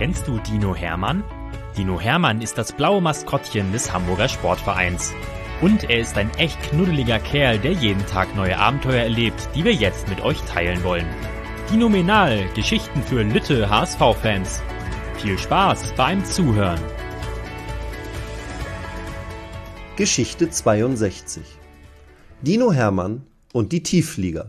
Kennst du Dino Hermann? Dino Hermann ist das blaue Maskottchen des Hamburger Sportvereins. Und er ist ein echt knuddeliger Kerl, der jeden Tag neue Abenteuer erlebt, die wir jetzt mit euch teilen wollen. Dinomenal, Geschichten für Lütte HSV-Fans. Viel Spaß beim Zuhören. Geschichte 62. Dino Hermann und die Tiefflieger.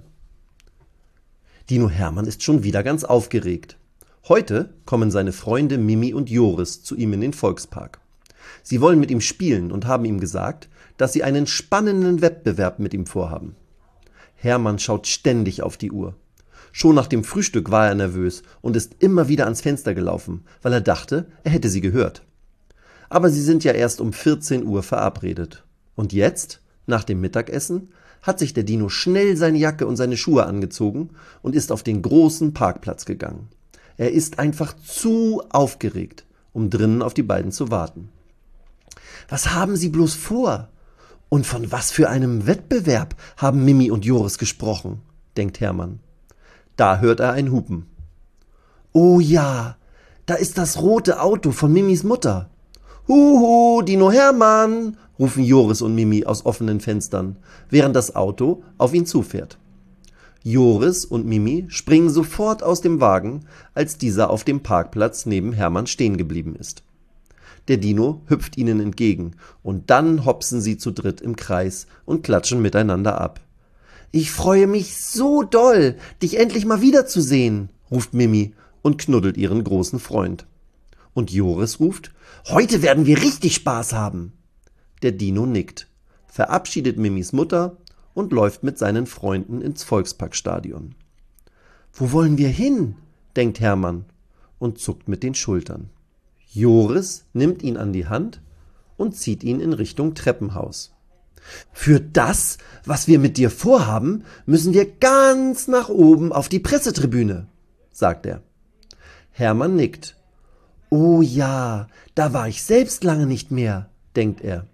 Dino Hermann ist schon wieder ganz aufgeregt. Heute kommen seine Freunde Mimi und Joris zu ihm in den Volkspark. Sie wollen mit ihm spielen und haben ihm gesagt, dass sie einen spannenden Wettbewerb mit ihm vorhaben. Hermann schaut ständig auf die Uhr. Schon nach dem Frühstück war er nervös und ist immer wieder ans Fenster gelaufen, weil er dachte, er hätte sie gehört. Aber sie sind ja erst um 14 Uhr verabredet. Und jetzt, nach dem Mittagessen, hat sich der Dino schnell seine Jacke und seine Schuhe angezogen und ist auf den großen Parkplatz gegangen. Er ist einfach zu aufgeregt, um drinnen auf die beiden zu warten. Was haben sie bloß vor? Und von was für einem Wettbewerb haben Mimi und Joris gesprochen, denkt Hermann. Da hört er ein Hupen. Oh ja, da ist das rote Auto von Mimis Mutter. Huhu, Dino Hermann, rufen Joris und Mimi aus offenen Fenstern, während das Auto auf ihn zufährt. Joris und Mimi springen sofort aus dem Wagen, als dieser auf dem Parkplatz neben Hermann stehen geblieben ist. Der Dino hüpft ihnen entgegen und dann hopsen sie zu dritt im Kreis und klatschen miteinander ab. »Ich freue mich so doll, dich endlich mal wiederzusehen«, ruft Mimi und knuddelt ihren großen Freund. Und Joris ruft, »Heute werden wir richtig Spaß haben«. Der Dino nickt, verabschiedet Mimis Mutter und läuft mit seinen Freunden ins Volksparkstadion. »Wo wollen wir hin?«, denkt Hermann und zuckt mit den Schultern. Joris nimmt ihn an die Hand und zieht ihn in Richtung Treppenhaus. »Für das, was wir mit dir vorhaben, müssen wir ganz nach oben auf die Pressetribüne«, sagt er. Hermann nickt. »Oh ja, da war ich selbst lange nicht mehr«, denkt er.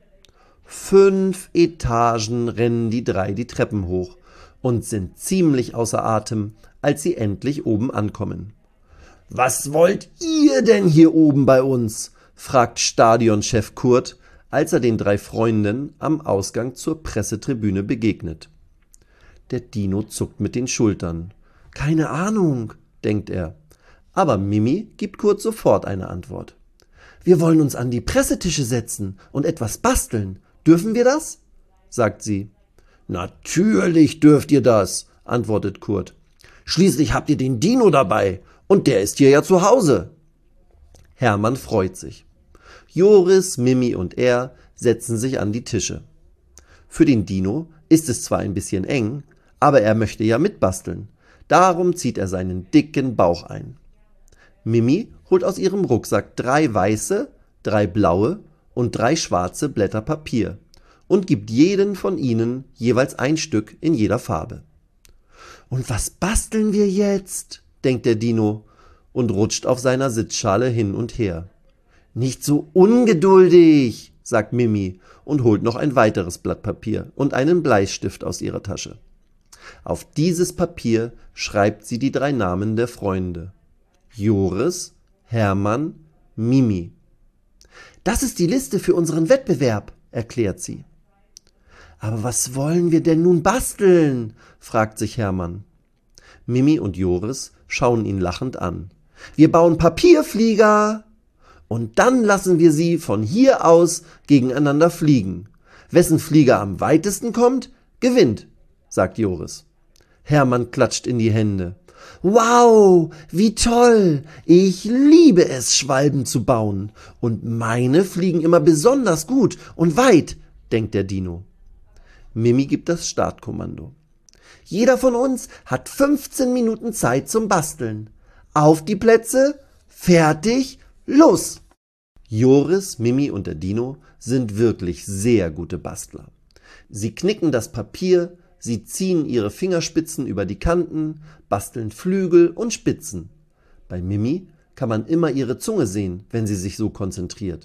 5 Etagen rennen die drei die Treppen hoch und sind ziemlich außer Atem, als sie endlich oben ankommen. »Was wollt ihr denn hier oben bei uns?«, fragt Stadionchef Kurt, als er den 3 Freunden am Ausgang zur Pressetribüne begegnet. Der Dino zuckt mit den Schultern. »Keine Ahnung«, denkt er. Aber Mimi gibt Kurt sofort eine Antwort. »Wir wollen uns an die Pressetische setzen und etwas basteln. Dürfen wir das?«, sagt sie. »Natürlich dürft ihr das«, antwortet Kurt. »Schließlich habt ihr den Dino dabei und der ist hier ja zu Hause.« Hermann freut sich. Joris, Mimi und er setzen sich an die Tische. Für den Dino ist es zwar ein bisschen eng, aber er möchte ja mitbasteln. Darum zieht er seinen dicken Bauch ein. Mimi holt aus ihrem Rucksack 3 weiße, 3 blaue und 3 schwarze Blätter Papier und gibt jeden von ihnen jeweils ein Stück in jeder Farbe. »Und was basteln wir jetzt?«, denkt der Dino und rutscht auf seiner Sitzschale hin und her. »Nicht so ungeduldig«, sagt Mimi und holt noch ein weiteres Blatt Papier und einen Bleistift aus ihrer Tasche. Auf dieses Papier schreibt sie die 3 Namen der Freunde. Joris, Hermann, Mimi. »Das ist die Liste für unseren Wettbewerb«, erklärt sie. »Aber was wollen wir denn nun basteln?«, fragt sich Hermann. Mimi und Joris schauen ihn lachend an. »Wir bauen Papierflieger!« Und dann lassen wir sie von hier aus gegeneinander fliegen. Wessen Flieger am weitesten kommt, gewinnt, sagt Joris. Hermann klatscht in die Hände. Wow, wie toll! Ich liebe es, Schwalben zu bauen. Und meine fliegen immer besonders gut und weit, denkt der Dino. Mimi gibt das Startkommando. Jeder von uns hat 15 Minuten Zeit zum Basteln. Auf die Plätze, fertig, los! Joris, Mimi und der Dino sind wirklich sehr gute Bastler. Sie knicken das Papier, sie ziehen ihre Fingerspitzen über die Kanten, basteln Flügel und Spitzen. Bei Mimi kann man immer ihre Zunge sehen, wenn sie sich so konzentriert.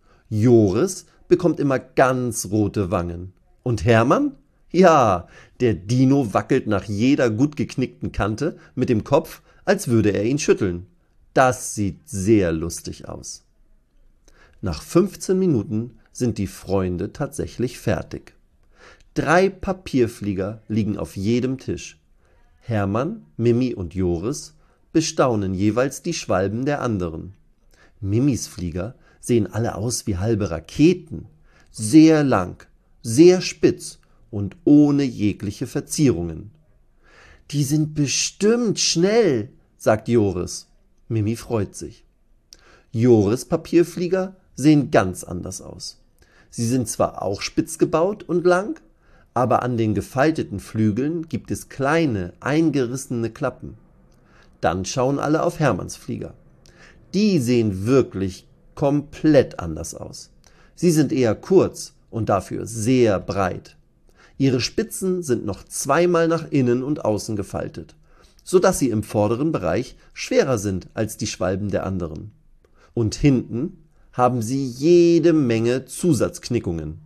Joris bekommt immer ganz rote Wangen. Und Hermann? Ja, der Dino wackelt nach jeder gut geknickten Kante mit dem Kopf, als würde er ihn schütteln. Das sieht sehr lustig aus. Nach 15 Minuten sind die Freunde tatsächlich fertig. 3 Papierflieger liegen auf jedem Tisch. Hermann, Mimi und Joris bestaunen jeweils die Schwalben der anderen. Mimis Flieger sehen alle aus wie halbe Raketen, sehr lang, sehr spitz und ohne jegliche Verzierungen. »Die sind bestimmt schnell«, sagt Joris. Mimi freut sich. Joris' Papierflieger sehen ganz anders aus. Sie sind zwar auch spitz gebaut und lang, aber an den gefalteten Flügeln gibt es kleine, eingerissene Klappen. Dann schauen alle auf Hermanns Flieger. Die sehen wirklich komplett anders aus. Sie sind eher kurz und dafür sehr breit. Ihre Spitzen sind noch 2-mal nach innen und außen gefaltet, sodass sie im vorderen Bereich schwerer sind als die Schwalben der anderen. Und hinten haben sie jede Menge Zusatzknickungen.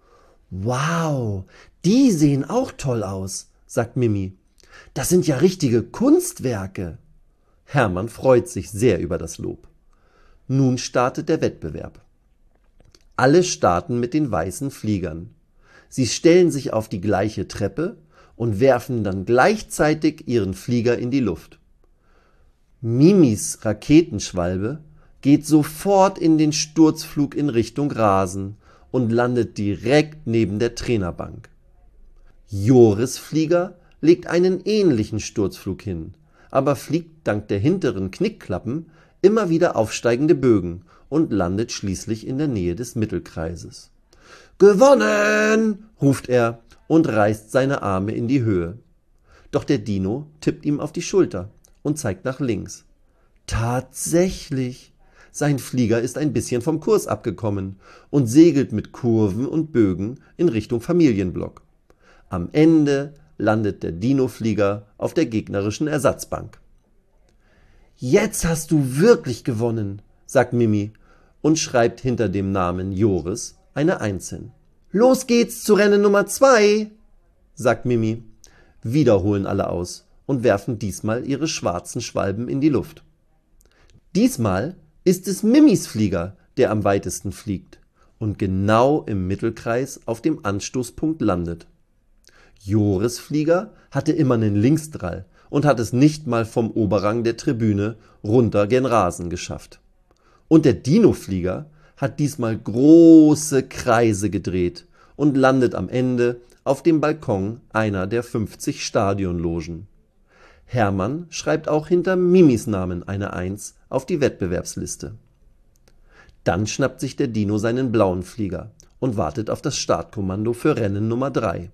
»Wow, die sehen auch toll aus«, sagt Mimi. »Das sind ja richtige Kunstwerke.« Hermann freut sich sehr über das Lob. Nun startet der Wettbewerb. Alle starten mit den weißen Fliegern. Sie stellen sich auf die gleiche Treppe und werfen dann gleichzeitig ihren Flieger in die Luft. Mimis Raketenschwalbe geht sofort in den Sturzflug in Richtung Rasen und landet direkt neben der Trainerbank. Joris' Flieger legt einen ähnlichen Sturzflug hin, aber fliegt dank der hinteren Knickklappen immer wieder aufsteigende Bögen und landet schließlich in der Nähe des Mittelkreises. »Gewonnen!« ruft er und reißt seine Arme in die Höhe. Doch der Dino tippt ihm auf die Schulter und zeigt nach links. Tatsächlich! Sein Flieger ist ein bisschen vom Kurs abgekommen und segelt mit Kurven und Bögen in Richtung Familienblock. Am Ende landet der Dino-Flieger auf der gegnerischen Ersatzbank. »Jetzt hast du wirklich gewonnen«, sagt Mimi und schreibt hinter dem Namen Joris eine 1 hin. »Los geht's zu Rennen Nummer 2«, sagt Mimi. Wieder holen alle aus und werfen diesmal ihre schwarzen Schwalben in die Luft. Diesmal ist es Mimis Flieger, der am weitesten fliegt und genau im Mittelkreis auf dem Anstoßpunkt landet. Joris' Flieger hatte immer einen Linksdrall und hat es nicht mal vom Oberrang der Tribüne runter gen Rasen geschafft. Und der Dino-Flieger hat diesmal große Kreise gedreht und landet am Ende auf dem Balkon einer der 50 Stadionlogen. Hermann schreibt auch hinter Mimis Namen eine 1 auf die Wettbewerbsliste. Dann schnappt sich der Dino seinen blauen Flieger und wartet auf das Startkommando für Rennen Nummer 3.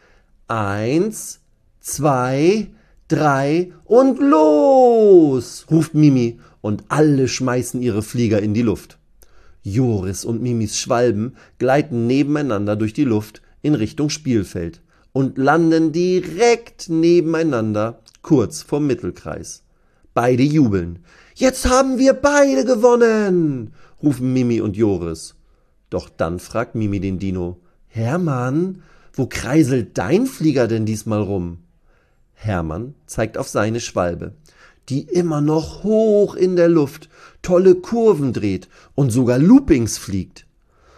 1, 2, 3 und los! Ruft Mimi und alle schmeißen ihre Flieger in die Luft. Joris und Mimis Schwalben gleiten nebeneinander durch die Luft in Richtung Spielfeld und landen direkt nebeneinander kurz vorm Mittelkreis. Beide jubeln. »Jetzt haben wir beide gewonnen«, rufen Mimi und Joris. Doch dann fragt Mimi den Dino: »Hermann, wo kreiselt dein Flieger denn diesmal rum?« Hermann zeigt auf seine Schwalbe, die immer noch hoch in der Luft tolle Kurven dreht und sogar Loopings fliegt.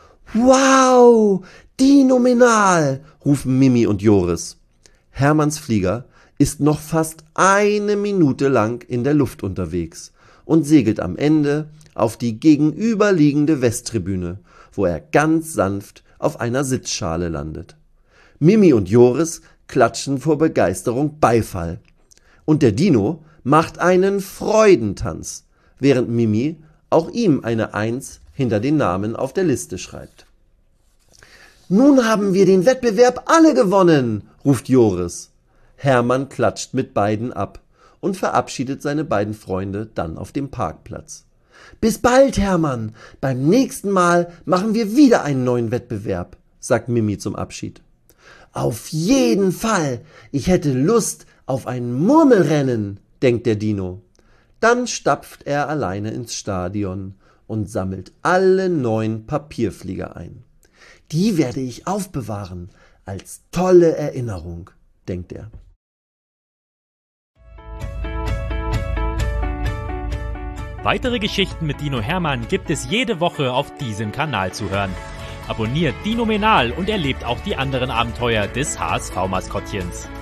»Wow, dinominal«, rufen Mimi und Joris. Hermanns Flieger ist noch fast 1 Minute lang in der Luft unterwegs und segelt am Ende auf die gegenüberliegende Westtribüne, wo er ganz sanft auf einer Sitzschale landet. Mimi und Joris klatschen vor Begeisterung Beifall. Und der Dino macht einen Freudentanz, während Mimi auch ihm eine 1 hinter den Namen auf der Liste schreibt. »Nun haben wir den Wettbewerb alle gewonnen«, ruft Joris. Hermann klatscht mit beiden ab und verabschiedet seine beiden Freunde dann auf dem Parkplatz. »Bis bald, Hermann. Beim nächsten Mal machen wir wieder einen neuen Wettbewerb«, sagt Mimi zum Abschied. »Auf jeden Fall. Ich hätte Lust auf ein Murmelrennen«, denkt der Dino. Dann stapft er alleine ins Stadion und sammelt alle 9 Papierflieger ein. »Die werde ich aufbewahren als tolle Erinnerung«, denkt er. Weitere Geschichten mit Dino Hermann gibt es jede Woche auf diesem Kanal zu hören. Abonniert Dinomenal und erlebt auch die anderen Abenteuer des HSV-Maskottchens.